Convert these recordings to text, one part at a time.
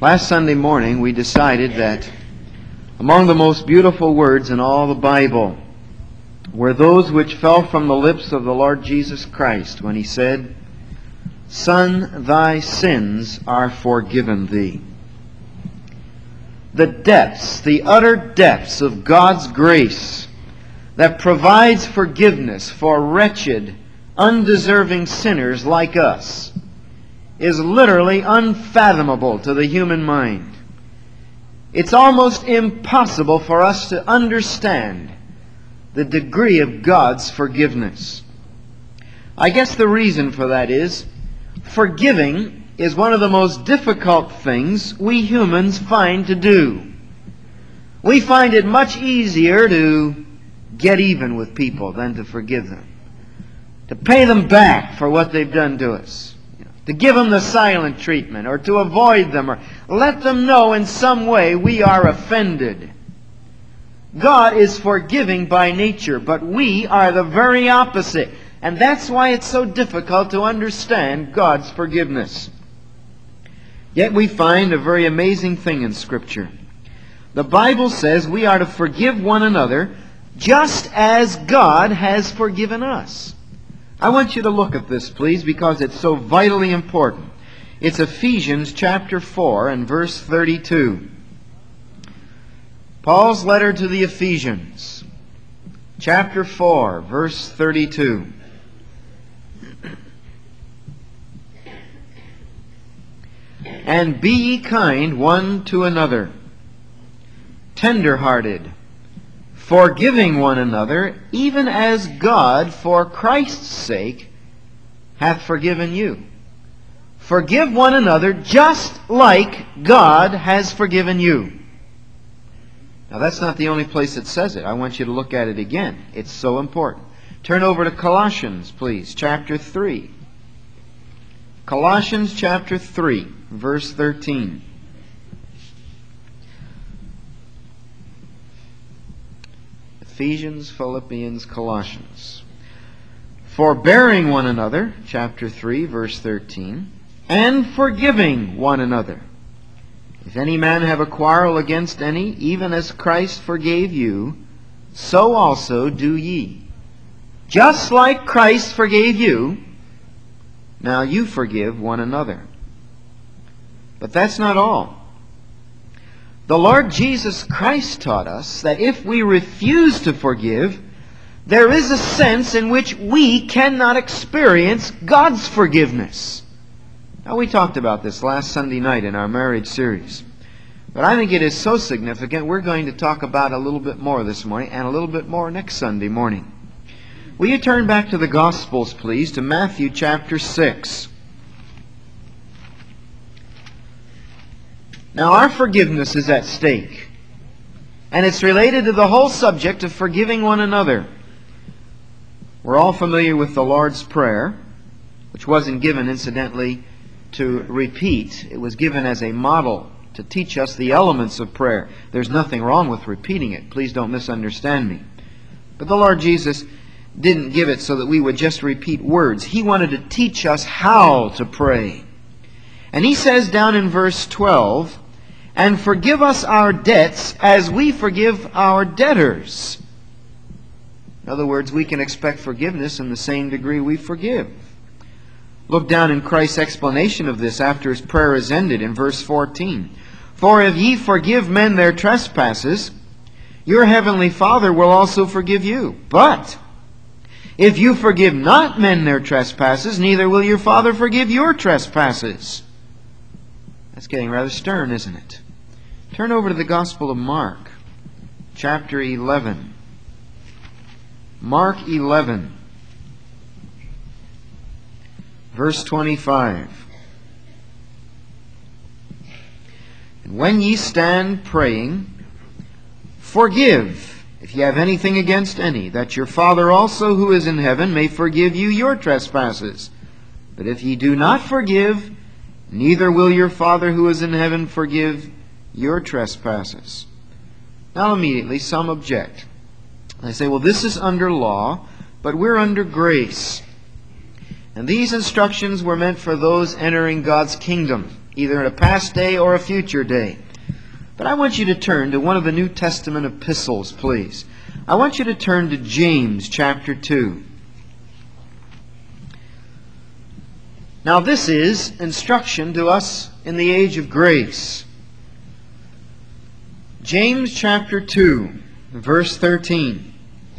Last Sunday morning we decided that among the most beautiful words in all the Bible were those which fell from the lips of the Lord Jesus Christ when He said, "Son, thy sins are forgiven thee." The depths, the utter depths of God's grace that provides forgiveness for wretched, undeserving sinners like us is literally unfathomable to the human mind. It's almost impossible for us to understand the degree of God's forgiveness. I guess the reason for that is forgiving is one of the most difficult things we humans find to do. We find it much easier to get even with people than to forgive them, to pay them back for what they've done to us, to give them the silent treatment, or to avoid them, or let them know in some way we are offended. God is forgiving by nature, but we are the very opposite. And that's why it's so difficult to understand God's forgiveness. Yet we find a very amazing thing in Scripture. The Bible says we are to forgive one another just as God has forgiven us. I want you to look at this, please, because it's so vitally important. It's Ephesians chapter 4 and verse 32. Paul's letter to the Ephesians, chapter 4, verse 32. "And be ye kind one to another, tender-hearted, forgiving one another, even as God, for Christ's sake, hath forgiven you." Forgive one another just like God has forgiven you. Now that's not the only place it says it. I want you to look at it again. It's so important. Turn over to Colossians, please, chapter 3. Colossians chapter 3, verse 13. Ephesians, Philippians, Colossians. "Forbearing one another," chapter 3, verse 13, "and forgiving one another. If any man have a quarrel against any, even as Christ forgave you, so also do ye." Just like Christ forgave you, now you forgive one another. But that's not all. The Lord Jesus Christ taught us that if we refuse to forgive, there is a sense in which we cannot experience God's forgiveness. Now, we talked about this last Sunday night in our marriage series. But I think it is so significant, we're going to talk about it a little bit more this morning and a little bit more next Sunday morning. Will you turn back to the Gospels, please, to Matthew chapter 6. Now, our forgiveness is at stake. And it's related to the whole subject of forgiving one another. We're all familiar with the Lord's Prayer, which wasn't given, incidentally, to repeat. It was given as a model to teach us the elements of prayer. There's nothing wrong with repeating it. Please don't misunderstand me. But the Lord Jesus didn't give it so that we would just repeat words. He wanted to teach us how to pray. And He says down in verse 12, "And forgive us our debts as we forgive our debtors." In other words, we can expect forgiveness in the same degree we forgive. Look down in Christ's explanation of this after His prayer is ended in verse 14. "For if ye forgive men their trespasses, your heavenly Father will also forgive you. But if you forgive not men their trespasses, neither will your Father forgive your trespasses." That's getting rather stern, isn't it? Turn over to the Gospel of Mark, chapter 11. Mark 11, verse 25. "And when ye stand praying, forgive, if ye have anything against any, that your Father also who is in heaven may forgive you your trespasses. But if ye do not forgive, neither will your Father who is in heaven forgive your trespasses." Now immediately some object. They say, well, this is under law, but we're under grace. And these instructions were meant for those entering God's kingdom. either in a past day or a future day. But I want you to turn to one of the New Testament epistles, please. I want you to turn to James chapter 2. Now this is instruction to us in the age of grace. James chapter 2, verse 13.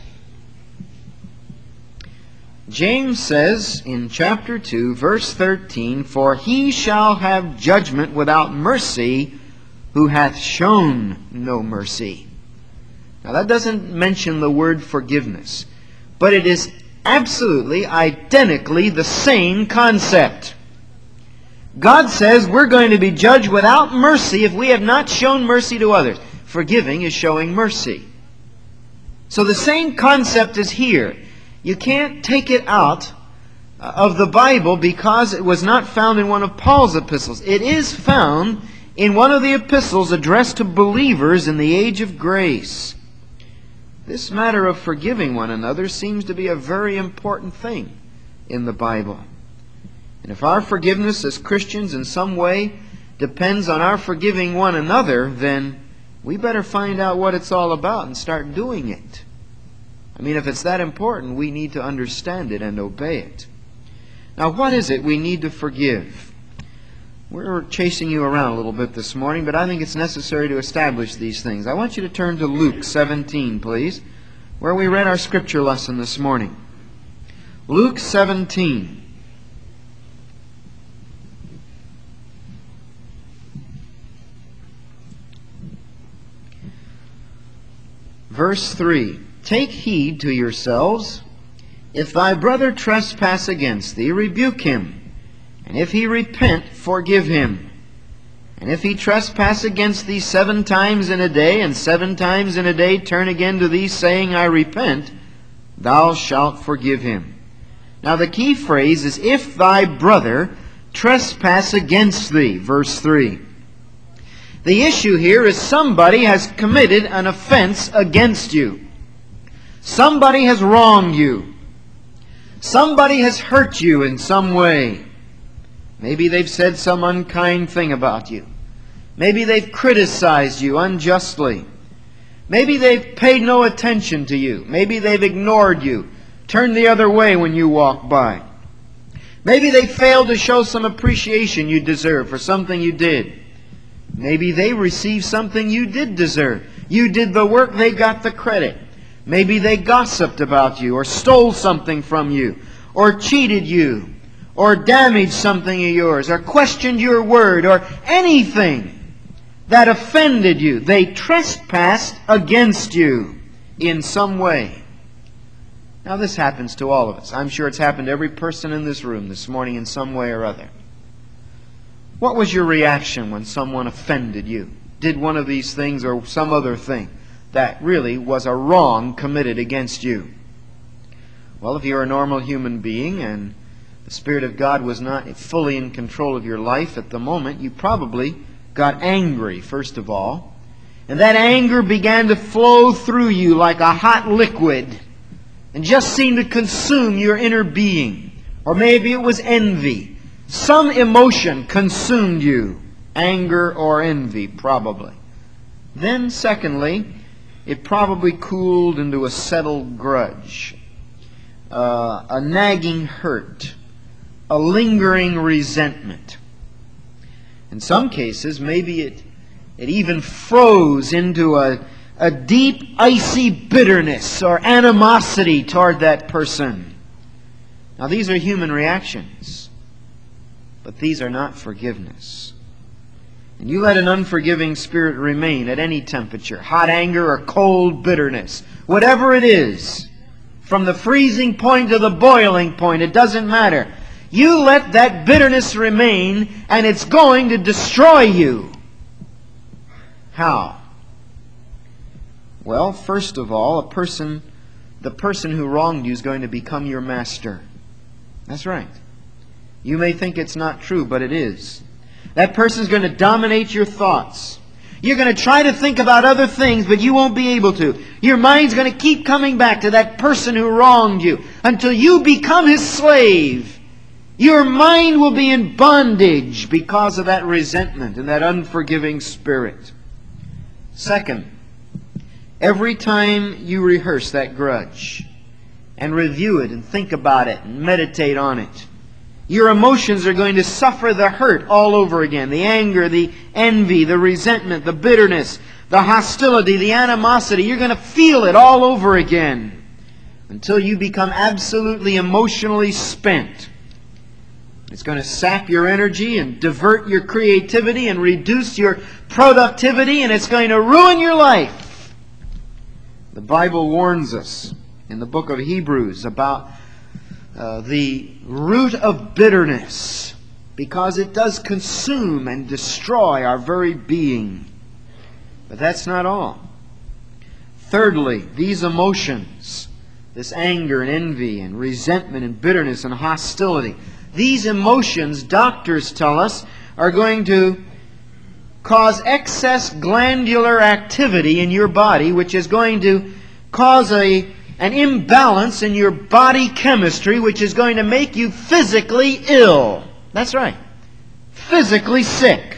James says in chapter 2, verse 13, "For he shall have judgment without mercy, who hath shown no mercy." Now that doesn't mention the word forgiveness, but it is absolutely, identically the same concept. God says we're going to be judged without mercy if we have not shown mercy to others. Forgiving is showing mercy. So the same concept is here. You can't take it out of the Bible because it was not found in one of Paul's epistles. It is found in one of the epistles addressed to believers in the age of grace. This matter of forgiving one another seems to be a very important thing in the Bible. And if our forgiveness as Christians in some way depends on our forgiving one another, then we better find out what it's all about and start doing it. I mean, if it's that important, we need to understand it and obey it. Now, what is it we need to forgive? We're chasing you around a little bit this morning, but I think it's necessary to establish these things. I want you to turn to Luke 17, please, where we read our scripture lesson this morning. Luke 17. Verse 3. "Take heed to yourselves. If thy brother trespass against thee, rebuke him. And if he repent, forgive him. And if he trespass against thee 7 times in a day, and 7 times in a day turn again to thee, saying, I repent, thou shalt forgive him." Now the key phrase is, "if thy brother trespass against thee," verse 3. The issue here is somebody has committed an offense against you. Somebody has wronged you. Somebody has hurt you in some way. Maybe they've said some unkind thing about you. Maybe they've criticized you unjustly. Maybe they've paid no attention to you. Maybe they've ignored you, turned the other way when you walk by. Maybe they failed to show some appreciation you deserve for something you did. Maybe they received something you did deserve. You did the work, they got the credit. Maybe they gossiped about you, or stole something from you, or cheated you, or damaged something of yours, or questioned your word, or anything that offended you. They trespassed against you in some way. Now this happens to all of us. I'm sure it's happened to every person in this room this morning in some way or other. What was your reaction when someone offended you? Did one of these things or some other thing that really was a wrong committed against you? Well, if you're a normal human being and the Spirit of God was not fully in control of your life at the moment, you probably got angry, first of all. And that anger began to flow through you like a hot liquid and just seemed to consume your inner being. Or maybe it was envy. Some emotion consumed you. Anger or envy, probably. Then, secondly, it probably cooled into a settled grudge, a nagging hurt, a lingering resentment. In some cases, maybe it even froze into a deep, icy bitterness or animosity toward that person. Now, these are human reactions, but these are not forgiveness. And you let an unforgiving spirit remain at any temperature, hot anger or cold bitterness, whatever it is, from the freezing point to the boiling point, it doesn't matter. You let that bitterness remain, and it's going to destroy you. How? Well, first of all, the person who wronged you is going to become your master. That's right. You may think it's not true, but it is. That person's going to dominate your thoughts. You're going to try to think about other things, but you won't be able to. Your mind's going to keep coming back to that person who wronged you until you become his slave. Your mind will be in bondage because of that resentment and that unforgiving spirit. Second, every time you rehearse that grudge and review it and think about it and meditate on it, your emotions are going to suffer the hurt all over again. The anger, the envy, the resentment, the bitterness, the hostility, the animosity. You're going to feel it all over again until you become absolutely emotionally spent. It's going to sap your energy and divert your creativity and reduce your productivity, and it's going to ruin your life. The Bible warns us in the book of Hebrews about the root of bitterness, because it does consume and destroy our very being. But that's not all. Thirdly, these emotions, this anger and envy and resentment and bitterness and hostility, these emotions, doctors tell us, are going to cause excess glandular activity in your body, which is going to cause an imbalance in your body chemistry, which is going to make you physically ill. That's right. Physically sick.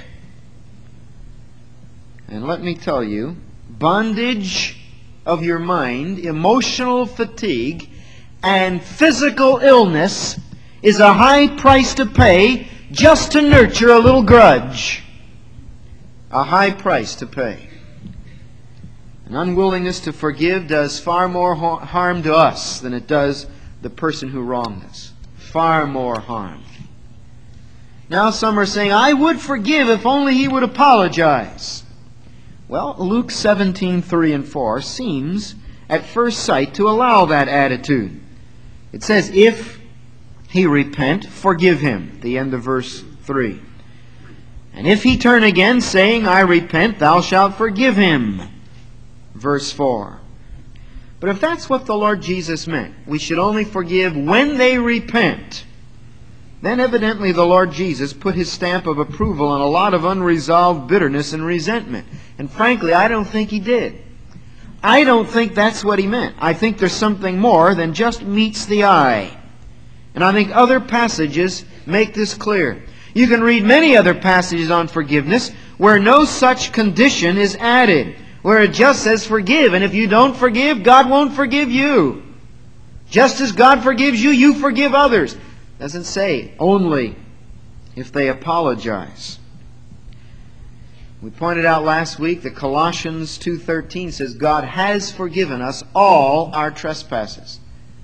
And let me tell you, bondage of your mind, emotional fatigue, and physical illness is a high price to pay just to nurture a little grudge. A high price to pay. An unwillingness to forgive does far more harm to us than it does the person who wronged us. Far more harm. Now some are saying, I would forgive if only he would apologize. Well, Luke 17:3 and 4 seems at first sight to allow that attitude. It says, if he repent, forgive him. The end of verse 3. And if he turn again, saying, I repent, thou shalt forgive him. Verse 4. But if that's what the Lord Jesus meant, we should only forgive when they repent, then evidently the Lord Jesus put His stamp of approval on a lot of unresolved bitterness and resentment. And frankly, I don't think He did. I don't think that's what He meant. I think there's something more than just meets the eye. And I think other passages make this clear. You can read many other passages on forgiveness where no such condition is added, where it just says forgive. And if you don't forgive, God won't forgive you. Just as God forgives you, you forgive others. It doesn't say only if they apologize. We pointed out last week that Colossians 2:13 says God has forgiven us all our trespasses.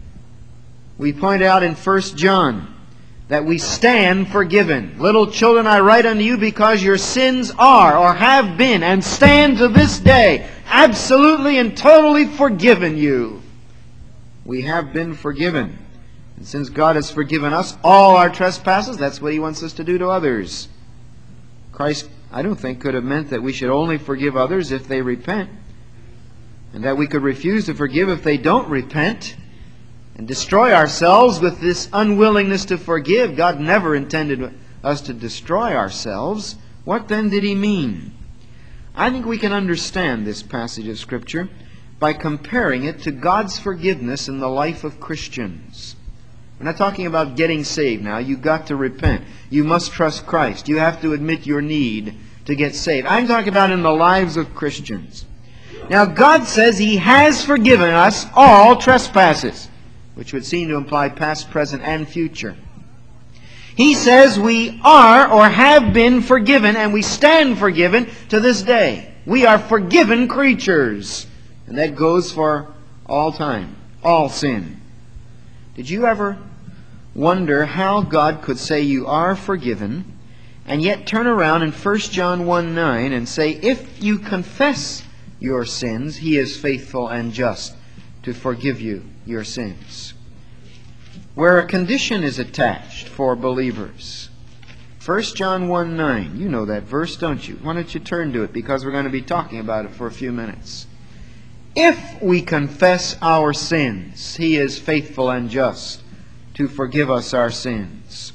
We point out in 1 John that we stand forgiven. Little children, I write unto you because your sins are or have been and stand to this day absolutely and totally forgiven you. We have been forgiven. And since God has forgiven us all our trespasses, that's what He wants us to do to others. Christ, I don't think, could have meant that we should only forgive others if they repent, and that we could refuse to forgive if they don't repent, and destroy ourselves with this unwillingness to forgive. God never intended us to destroy ourselves. What then did He mean? I think we can understand this passage of Scripture by comparing it to God's forgiveness in the life of Christians. We're not talking about getting saved now. You've got to repent. You must trust Christ. You have to admit your need to get saved. I'm talking about in the lives of Christians. Now, God says He has forgiven us all trespasses, which would seem to imply past, present, and future. He says we are or have been forgiven, and we stand forgiven to this day. We are forgiven creatures. And that goes for all time, all sin. Did you ever wonder how God could say you are forgiven, and yet turn around in 1 John 1:9 and say, if you confess your sins, He is faithful and just to forgive you your sins? Where a condition is attached for believers. 1 John 1:9. You know that verse, don't you? Why don't you turn to it, because we're going to be talking about it for a few minutes. If we confess our sins, He is faithful and just to forgive us our sins.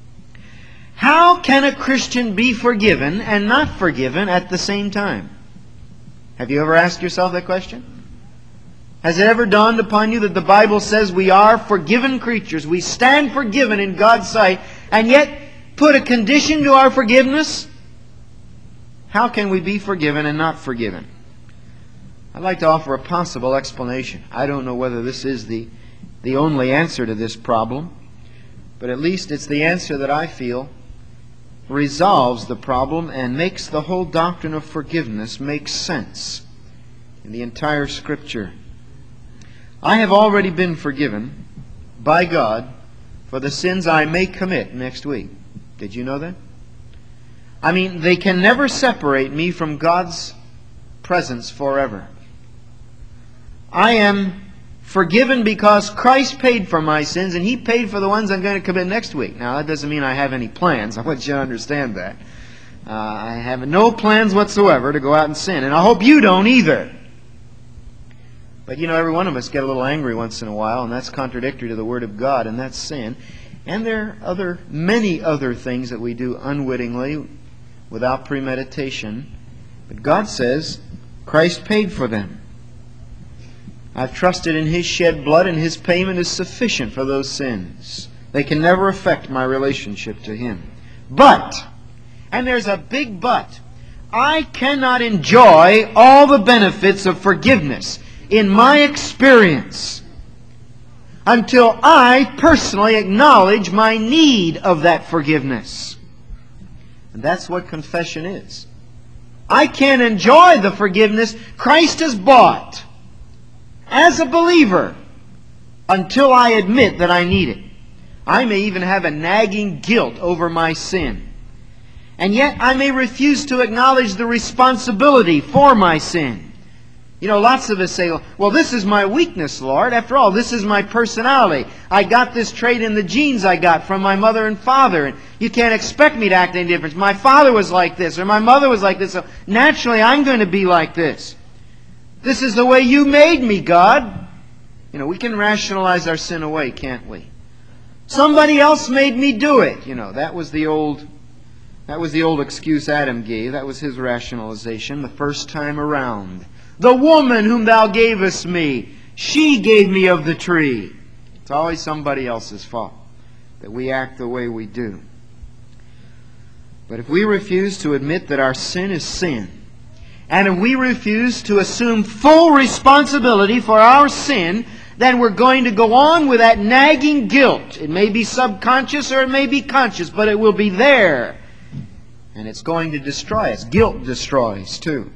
How can a Christian be forgiven and not forgiven at the same time? Have you ever asked yourself that question? Has it ever dawned upon you that the Bible says we are forgiven creatures? We stand forgiven in God's sight, and yet put a condition to our forgiveness? How can we be forgiven and not forgiven? I'd like to offer a possible explanation. I don't know whether this is the only answer to this problem, but at least it's the answer that I feel resolves the problem and makes the whole doctrine of forgiveness make sense in the entire Scripture. I have already been forgiven by God for the sins I may commit next week. Did you know that? I mean, they can never separate me from God's presence forever. I am forgiven because Christ paid for my sins, and He paid for the ones I'm going to commit next week. Now, that doesn't mean I have any plans. I want you to understand that. I have no plans whatsoever to go out and sin, and I hope you don't either. But you know, every one of us get a little angry once in a while, and that's contradictory to the Word of God, and that's sin. And there are many other things that we do unwittingly, without premeditation. But God says Christ paid for them. I've trusted in His shed blood, and His payment is sufficient for those sins. They can never affect my relationship to Him. But, and there's a big but, I cannot enjoy all the benefits of forgiveness in my experience until I personally acknowledge my need of that forgiveness. And that's what confession is. I can't enjoy the forgiveness Christ has bought as a believer until I admit that I need it. I may even have a nagging guilt over my sin. And yet I may refuse to acknowledge the responsibility for my sin. You know, lots of us say, well, this is my weakness, Lord. After all, this is my personality. I got this trait in the genes I got from my mother and father, and you can't expect me to act any different. My father was like this, or my mother was like this, so naturally I'm going to be like this. This is the way you made me, God. You know, we can rationalize our sin away, can't we? Somebody else made me do it. You know, that was the old excuse Adam gave. That was his rationalization the first time around. The woman whom thou gavest me, she gave me of the tree. It's always somebody else's fault that we act the way we do. But if we refuse to admit that our sin is sin, and if we refuse to assume full responsibility for our sin, then we're going to go on with that nagging guilt. It may be subconscious or it may be conscious, but it will be there. And it's going to destroy us. Guilt destroys too.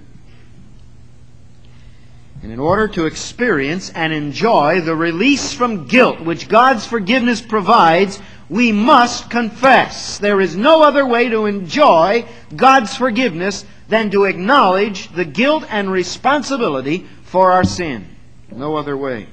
And in order to experience and enjoy the release from guilt which God's forgiveness provides, we must confess. There is no other way to enjoy God's forgiveness than to acknowledge the guilt and responsibility for our sin. No other way.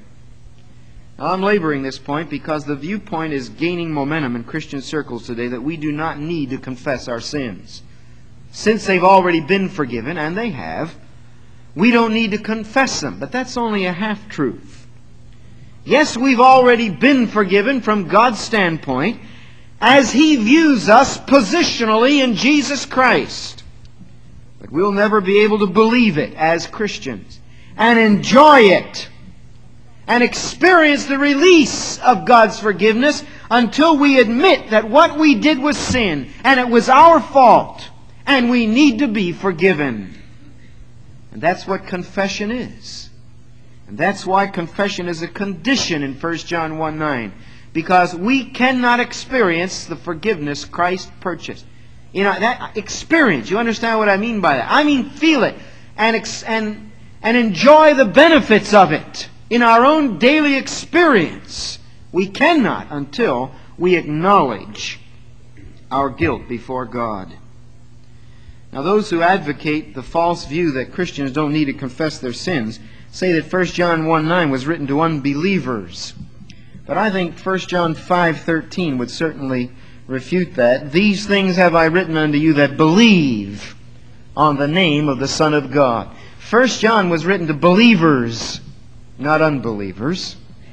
Now, I'm laboring this point because the viewpoint is gaining momentum in Christian circles today that we do not need to confess our sins. Since they've already been forgiven, and they have, we don't need to confess them. But that's only a half-truth. Yes, we've already been forgiven from God's standpoint as He views us positionally in Jesus Christ. But we'll never be able to believe it as Christians and enjoy it and experience the release of God's forgiveness until we admit that what we did was sin and it was our fault and we need to be forgiven. And that's what confession is. And that's why confession is a condition in 1 John 1:9. Because we cannot experience the forgiveness Christ purchased. You know, that experience, you understand what I mean by that? I mean feel it and enjoy the benefits of it in our own daily experience. We cannot until we acknowledge our guilt before God. Now, those who advocate the false view that Christians don't need to confess their sins say that 1 John 1:9 was written to unbelievers. But I think 1 John 5:13 would certainly refute that. These things have I written unto you that believe on the name of the Son of God. 1 John was written to believers, not unbelievers.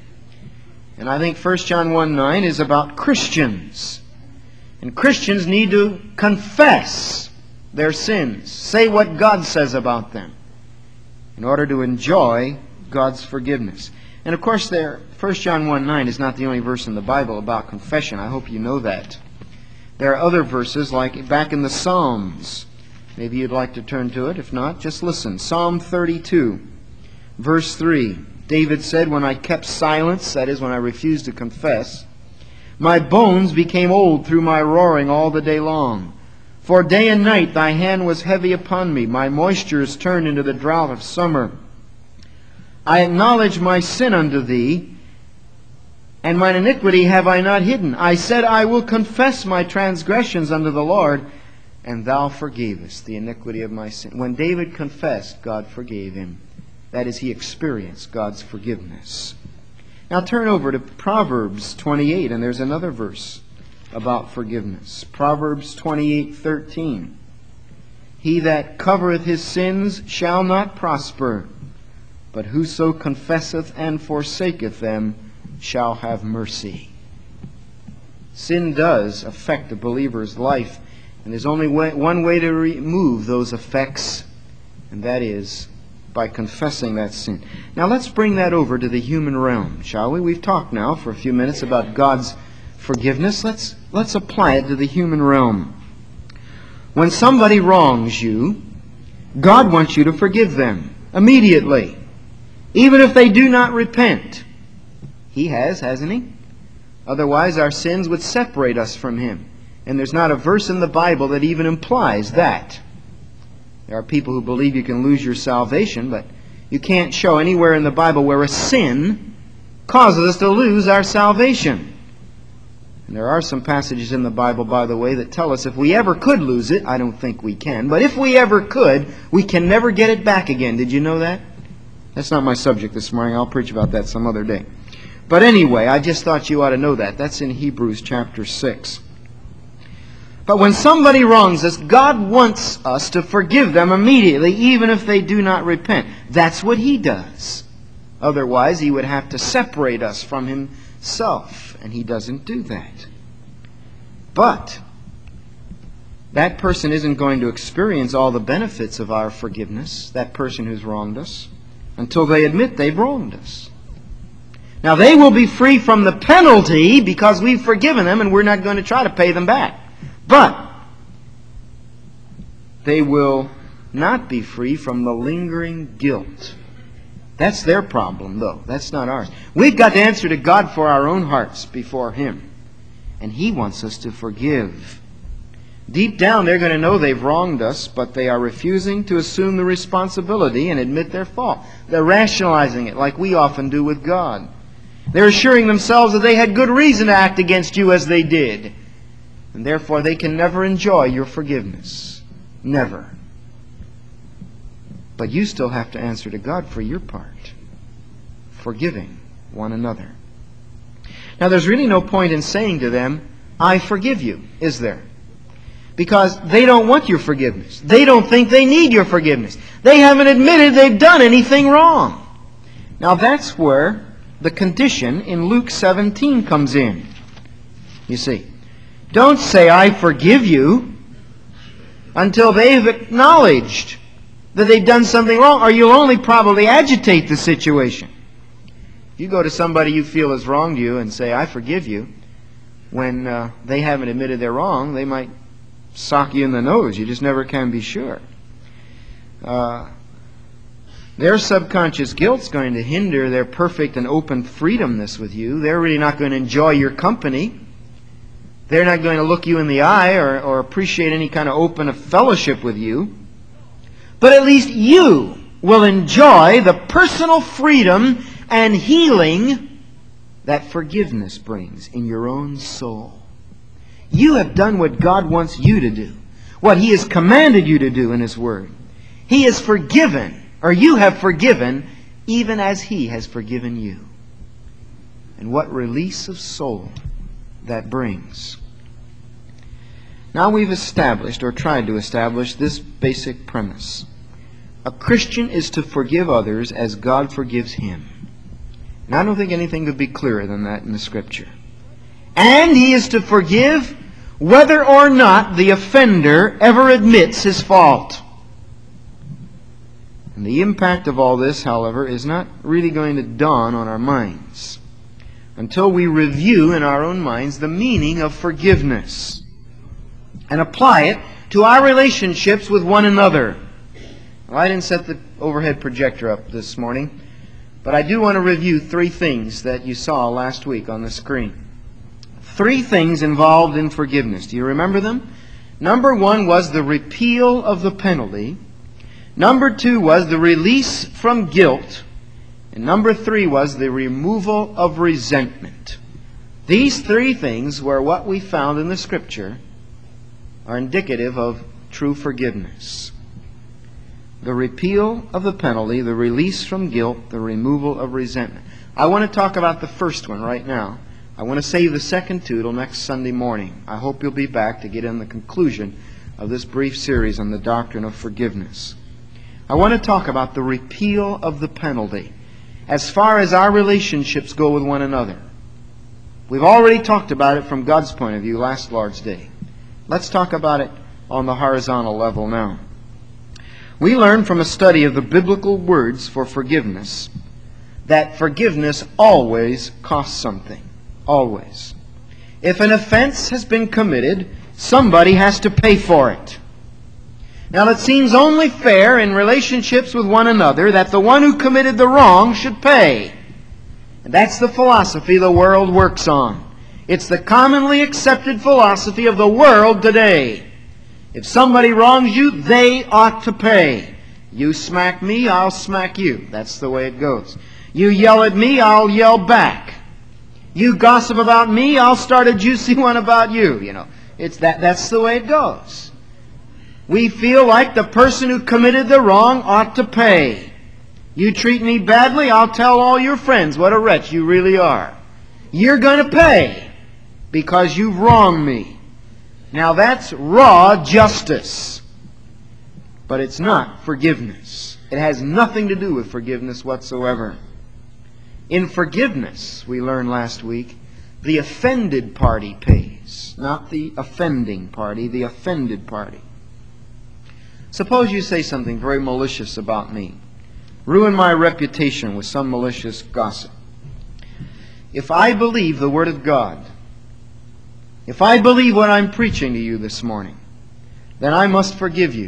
And I think 1 John 1:9 is about Christians. And Christians need to confess their sins. Say what God says about them in order to enjoy God's forgiveness. And of course, 1 John 1:9 is not the only verse in the Bible about confession. I hope you know that. There are other verses, like back in the Psalms. Maybe you'd like to turn to it. If not, just listen. Psalm 32, verse 3. David said, "When I kept silence," that is, when I refused to confess, "my bones became old through my roaring all the day long. For day and night thy hand was heavy upon me. My moisture is turned into the drought of summer. I acknowledge my sin unto thee, and mine iniquity have I not hidden. I said, I will confess my transgressions unto the Lord, and thou forgavest the iniquity of my sin." When David confessed, God forgave him. That is, he experienced God's forgiveness. Now turn over to Proverbs 28, and there's another verse about forgiveness. Proverbs 28:13. "He that covereth his sins shall not prosper, but whoso confesseth and forsaketh them shall have mercy." Sin does affect a believer's life, and there's only one way to remove those effects, and that is by confessing that sin. Now let's bring that over to the human realm, shall we? We've talked now for a few minutes about God's forgiveness. Let's apply it to the human realm. When somebody wrongs you, God wants you to forgive them immediately, even if they do not repent. He has, hasn't he? Otherwise our sins would separate us from Him. And there's not a verse in the Bible that even implies that. There are people who believe you can lose your salvation, but you can't show anywhere in the Bible where a sin causes us to lose our salvation. And there are some passages in the Bible, by the way, that tell us if we ever could lose it, I don't think we can, but if we ever could, we can never get it back again. Did you know that? That's not my subject this morning. I'll preach about that some other day. But anyway, I just thought you ought to know that. That's in Hebrews chapter 6. But when somebody wrongs us, God wants us to forgive them immediately, even if they do not repent. That's what He does. Otherwise, He would have to separate us from Himself, and He doesn't do that. But that person isn't going to experience all the benefits of our forgiveness, that person who's wronged us, until they admit they've wronged us. Now, they will be free from the penalty because we've forgiven them and we're not going to try to pay them back. But they will not be free from the lingering guilt. That's their problem, though. That's not ours. We've got to answer to God for our own hearts before Him. And He wants us to forgive. Deep down, they're going to know they've wronged us, but they are refusing to assume the responsibility and admit their fault. They're rationalizing it like we often do with God. They're assuring themselves that they had good reason to act against you as they did. And therefore they can never enjoy your forgiveness. Never. But you still have to answer to God for your part. Forgiving one another. Now there's really no point in saying to them, I forgive you, is there? Because they don't want your forgiveness. They don't think they need your forgiveness. They haven't admitted they've done anything wrong. Now that's where the condition in Luke 17 comes in. You see, don't say, I forgive you, until they've acknowledged that they've done something wrong, or you'll only probably agitate the situation. If you go to somebody you feel has wronged you and say, I forgive you, when they haven't admitted they're wrong, they might sock you in the nose. You just never can be sure. Their subconscious guilt's going to hinder their perfect and open freedomness with you. They're really not going to enjoy your company. They're not going to look you in the eye or appreciate any kind of open fellowship with you. But at least you will enjoy the personal freedom and healing that forgiveness brings in your own soul. You have done what God wants you to do, what He has commanded you to do in His Word. He has forgiven, or you have forgiven, even as He has forgiven you. And what release of soul that brings. Now we've established, or tried to establish, this basic premise. A Christian is to forgive others as God forgives him. And I don't think anything could be clearer than that in the Scripture. And he is to forgive whether or not the offender ever admits his fault. And the impact of all this, however, is not really going to dawn on our minds until we review in our own minds the meaning of forgiveness and apply it to our relationships with one another. Well, I didn't set the overhead projector up this morning, but I do want to review 3 things that you saw last week on the screen. 3 things involved in forgiveness. Do you remember them? Number 1 was the repeal of the penalty. Number 2 was the release from guilt. And number 3 was the removal of resentment. These 3 things were what we found in the Scripture are indicative of true forgiveness. The repeal of the penalty, the release from guilt, the removal of resentment. I want to talk about the first one right now. I want to save the second 2 till next Sunday morning. I hope you'll be back to get in the conclusion of this brief series on the doctrine of forgiveness. I want to talk about the repeal of the penalty as far as our relationships go with one another. We've already talked about it from God's point of view last Lord's Day. Let's talk about it on the horizontal level now. We learned from a study of the biblical words for forgiveness that forgiveness always costs something. Always. If an offense has been committed, somebody has to pay for it. Now it seems only fair in relationships with one another that the one who committed the wrong should pay. And that's the philosophy the world works on. It's the commonly accepted philosophy of the world today. If somebody wrongs you, they ought to pay. You smack me, I'll smack you. That's the way it goes. You yell at me, I'll yell back. You gossip about me, I'll start a juicy one about you. You know, that's the way it goes. We feel like the person who committed the wrong ought to pay. You treat me badly, I'll tell all your friends what a wretch you really are. You're going to pay because you've wronged me. Now that's raw justice. But it's not forgiveness. It has nothing to do with forgiveness whatsoever. In forgiveness, we learned last week, the offended party pays. Not the offending party, the offended party. Suppose you say something very malicious about me. Ruin my reputation with some malicious gossip. If I believe the Word of God, if I believe what I'm preaching to you this morning, then I must forgive you.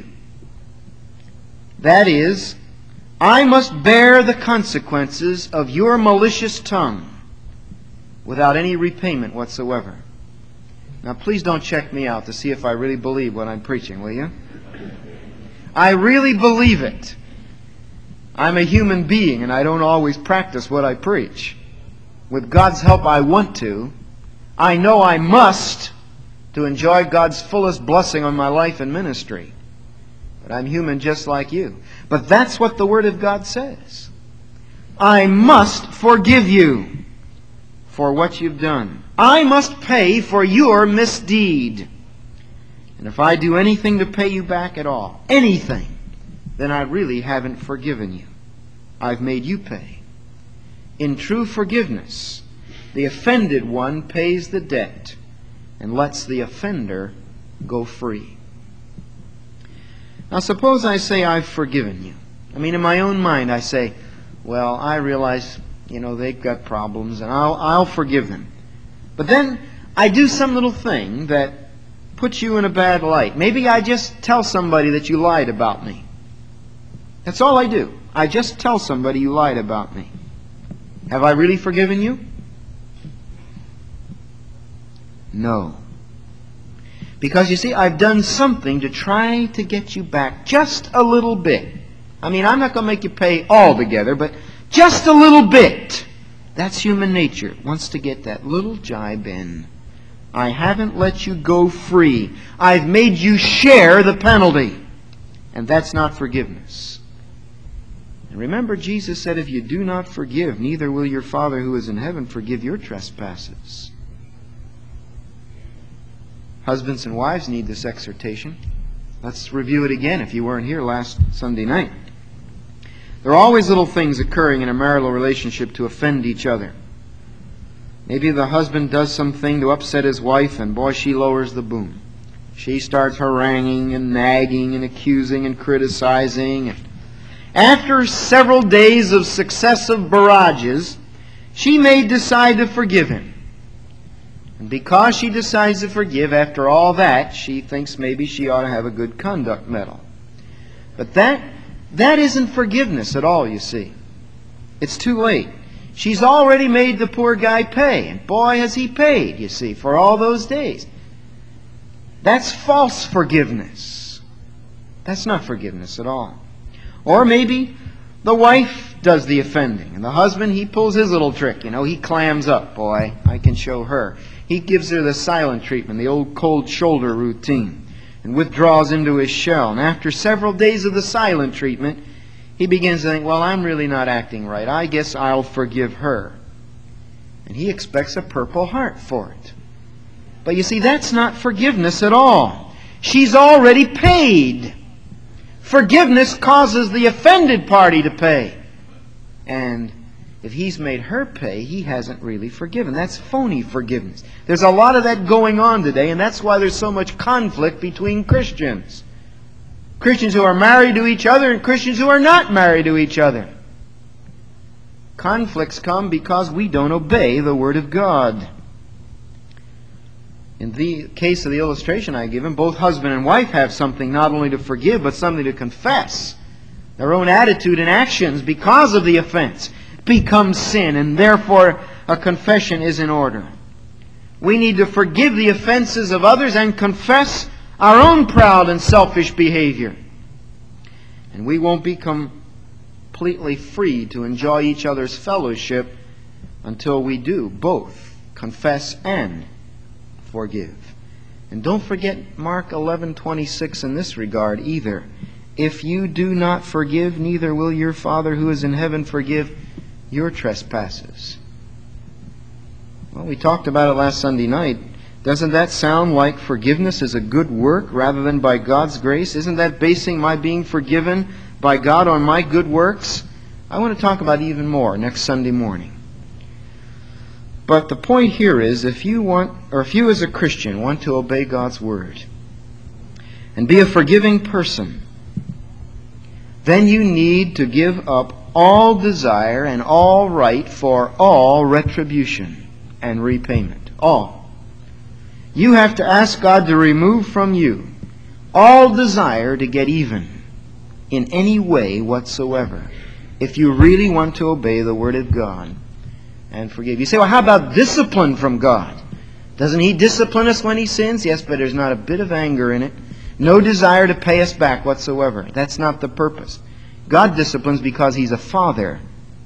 That is, I must bear the consequences of your malicious tongue without any repayment whatsoever. Now please don't check me out to see if I really believe what I'm preaching, will you? I really believe it. I'm a human being and I don't always practice what I preach. With God's help I want to. I know I must to enjoy God's fullest blessing on my life and ministry. But I'm human just like you. But that's what the Word of God says. I must forgive you for what you've done. I must pay for your misdeed. And if I do anything to pay you back at all, anything, then I really haven't forgiven you. I've made you pay. In true forgiveness, the offended one pays the debt and lets the offender go free. Now suppose I say I've forgiven you. I mean, in my own mind I say, well, I realize, they've got problems and I'll forgive them. But then I do some little thing that puts you in a bad light. Maybe I just tell somebody that you lied about me. That's all I do. I just tell somebody you lied about me. Have I really forgiven you? No. Because you see, I've done something to try to get you back just a little bit. I mean, I'm not going to make you pay altogether, but just a little bit. That's human nature. It wants to get that little jibe in. I haven't let you go free. I've made you share the penalty. And that's not forgiveness. And remember, Jesus said, if you do not forgive, neither will your Father who is in heaven forgive your trespasses. Husbands and wives need this exhortation. Let's review it again if you weren't here last Sunday night. There are always little things occurring in a marital relationship to offend each other. Maybe the husband does something to upset his wife, and boy, she lowers the boom. She starts haranguing and nagging and accusing and criticizing. After several days of successive barrages, she may decide to forgive him. And because she decides to forgive after all that, she thinks maybe she ought to have a good conduct medal. But that isn't forgiveness at all, you see. It's too late. She's already made the poor guy pay. And boy, has he paid, you see, for all those days. That's false forgiveness. That's not forgiveness at all. Or maybe the wife does the offending, and the husband, he pulls his little trick. He clams up. Boy, I can show her. He gives her the silent treatment, the old cold shoulder routine, and withdraws into his shell. And after several days of the silent treatment, he begins to think, well, I'm really not acting right. I guess I'll forgive her. And he expects a Purple Heart for it. But you see, that's not forgiveness at all. She's already paid. Forgiveness causes the offended party to pay. And if he's made her pay, he hasn't really forgiven. That's phony forgiveness. There's a lot of that going on today, and that's why there's so much conflict between Christians. Christians who are married to each other and Christians who are not married to each other. Conflicts come because we don't obey the Word of God. In the case of the illustration I give him, both husband and wife have something not only to forgive, but something to confess. Their own attitude and actions because of the offense becomes sin, and therefore a confession is in order. We need to forgive the offenses of others and confess our own proud and selfish behavior. And we won't be completely free to enjoy each other's fellowship until we do both confess and forgive. And don't forget Mark 11:26 in this regard either. If you do not forgive, neither will your Father who is in heaven forgive your trespasses. Well, we talked about it last Sunday night. Doesn't that sound like forgiveness is a good work rather than by God's grace? Isn't that basing my being forgiven by God on my good works? I want to talk about it even more next Sunday morning. But the point here is, if you as a Christian want to obey God's Word and be a forgiving person, then you need to give up all desire and all right for all retribution and repayment. All. You have to ask God to remove from you all desire to get even in any way whatsoever if you really want to obey the Word of God and forgive. You say, well, how about discipline from God? Doesn't He discipline us when He sins? Yes, but there's not a bit of anger in it. No desire to pay us back whatsoever. That's not the purpose. God disciplines because He's a father,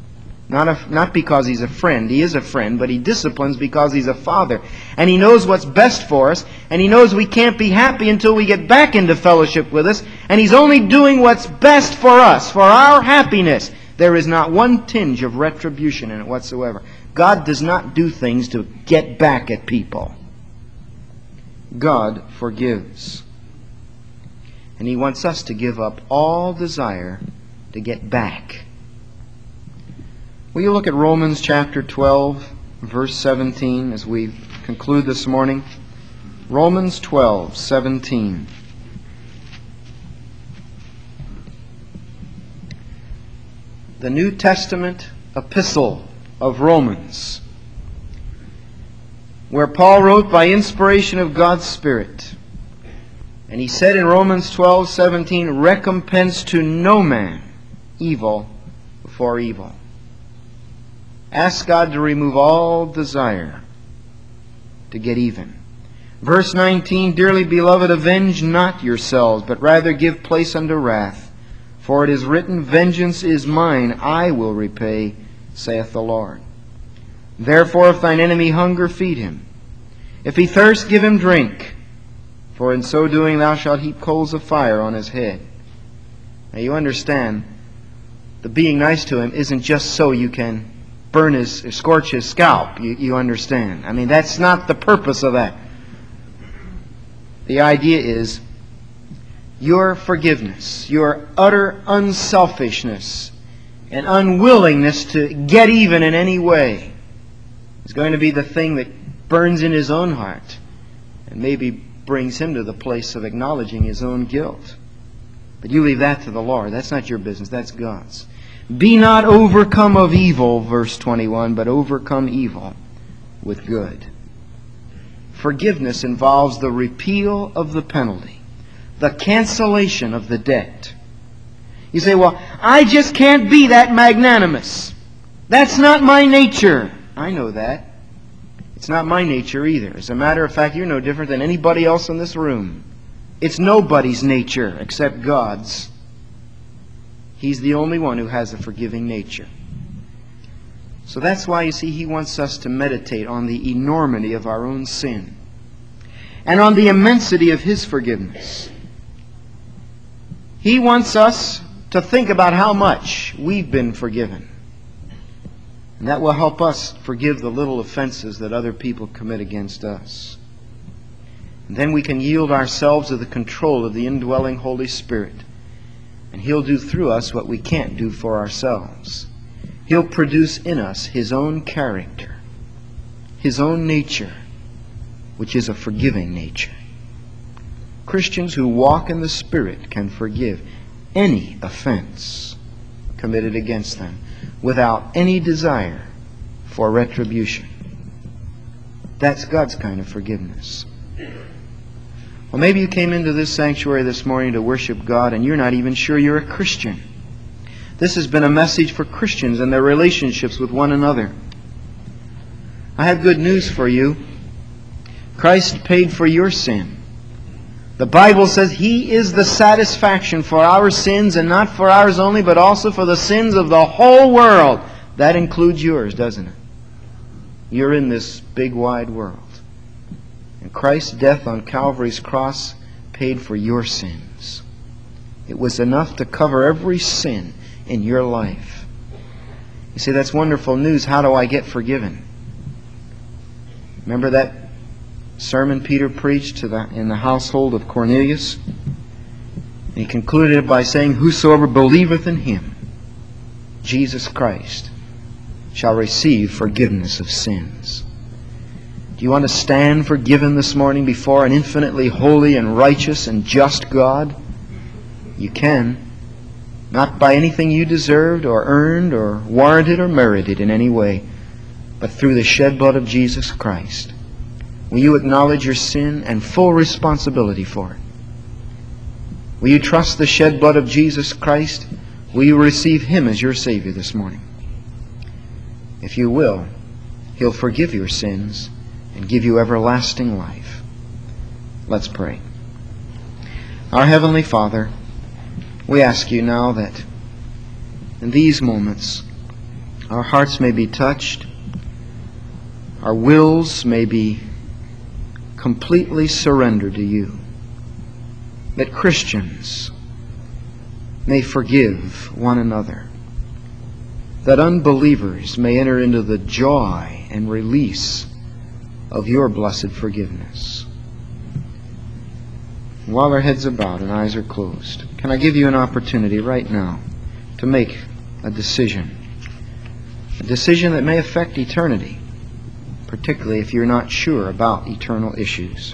not because He's a friend. He is a friend, but He disciplines because He's a father. And He knows what's best for us, and He knows we can't be happy until we get back into fellowship with us, and He's only doing what's best for us, for our happiness. There is not one tinge of retribution in it whatsoever. God does not do things to get back at people. God forgives. And He wants us to give up all desire to get back. Will you look at Romans chapter 12, verse 17 as we conclude this morning? Romans 12, 17. The New Testament epistle of Romans, where Paul wrote by inspiration of God's Spirit. And he said in Romans 12:17, recompense to no man evil for evil. Ask God to remove all desire to get even. Verse 19, dearly beloved, avenge not yourselves, but rather give place unto wrath. For it is written, vengeance is mine, I will repay, saith the Lord. Therefore, if thine enemy hunger, feed him. If he thirst, give him drink. For in so doing thou shalt heap coals of fire on his head. Now you understand, the being nice to him isn't just so you can scorch his scalp. You understand. I mean, that's not the purpose of that. The idea is, your forgiveness, your utter unselfishness and unwillingness to get even in any way is going to be the thing that burns in his own heart and maybe brings him to the place of acknowledging his own guilt. But you leave that to the Lord. That's not your business. That's God's. Be not overcome of evil, verse 21, but overcome evil with good. Forgiveness involves the repeal of the penalty, the cancellation of the debt. You say, well, I just can't be that magnanimous. That's not my nature. I know that. It's not my nature either. As a matter of fact, you're no different than anybody else in this room. It's nobody's nature except God's. He's the only one who has a forgiving nature. So that's why, you see, He wants us to meditate on the enormity of our own sin and on the immensity of His forgiveness. He wants us to think about how much we've been forgiven. And that will help us forgive the little offenses that other people commit against us. And then we can yield ourselves to the control of the indwelling Holy Spirit. And He'll do through us what we can't do for ourselves. He'll produce in us His own character, His own nature, which is a forgiving nature. Christians who walk in the Spirit can forgive any offense committed against them without any desire for retribution. That's God's kind of forgiveness. Well, maybe you came into this sanctuary this morning to worship God and you're not even sure you're a Christian. This has been a message for Christians and their relationships with one another. I have good news for you. Christ paid for your sin. The Bible says He is the satisfaction for our sins, and not for ours only, but also for the sins of the whole world. That includes yours, doesn't it? You're in this big wide world. And Christ's death on Calvary's cross paid for your sins. It was enough to cover every sin in your life. You say, that's wonderful news. How do I get forgiven? Remember that sermon Peter preached in the household of Cornelius? And he concluded it by saying, whosoever believeth in Him, Jesus Christ, shall receive forgiveness of sins. Do you want to stand forgiven this morning before an infinitely holy and righteous and just God? You can. Not by anything you deserved or earned or warranted or merited in any way, but through the shed blood of Jesus Christ. Will you acknowledge your sin and full responsibility for it? Will you trust the shed blood of Jesus Christ? Will you receive Him as your Savior this morning? If you will, He'll forgive your sins and give you everlasting life. Let's pray. Our Heavenly Father, we ask You now that in these moments our hearts may be touched, our wills may be completely surrendered to You, that Christians may forgive one another, that unbelievers may enter into the joy and release of Your blessed forgiveness. While our heads are bowed and eyes are closed, can I give you an opportunity right now to make a decision that may affect eternity, particularly if you're not sure about eternal issues.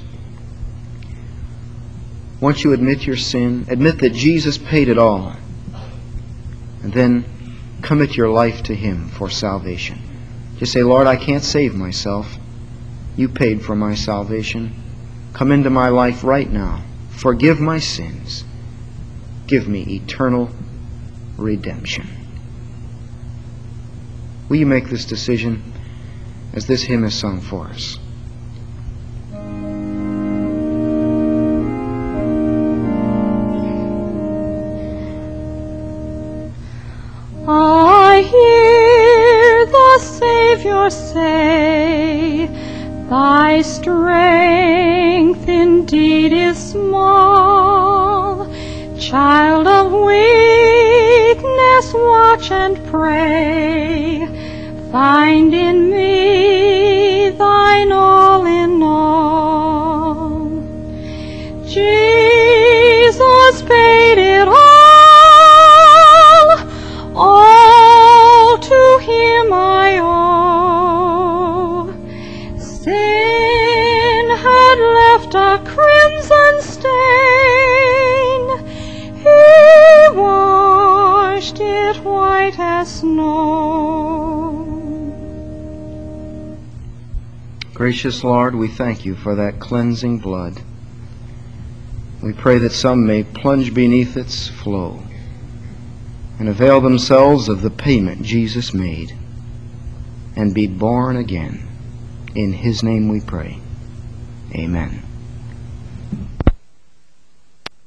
Once you admit your sin, admit that Jesus paid it all, and then commit your life to Him for salvation. Just say, Lord, I can't save myself. You paid for my salvation. Come into my life right now. Forgive my sins. Give me eternal redemption. Will you make this decision as this hymn is sung for us? I hear the Savior say, Thy strength indeed is small. Child of weakness, watch and pray. Find in me thine all in all. Jesus paid it all to Him I owe. Sin had left a crimson stain. He snow. Gracious Lord, we thank you for that cleansing blood. We pray that some may plunge beneath its flow and avail themselves of the payment Jesus made and be born again. In His name we pray. Amen.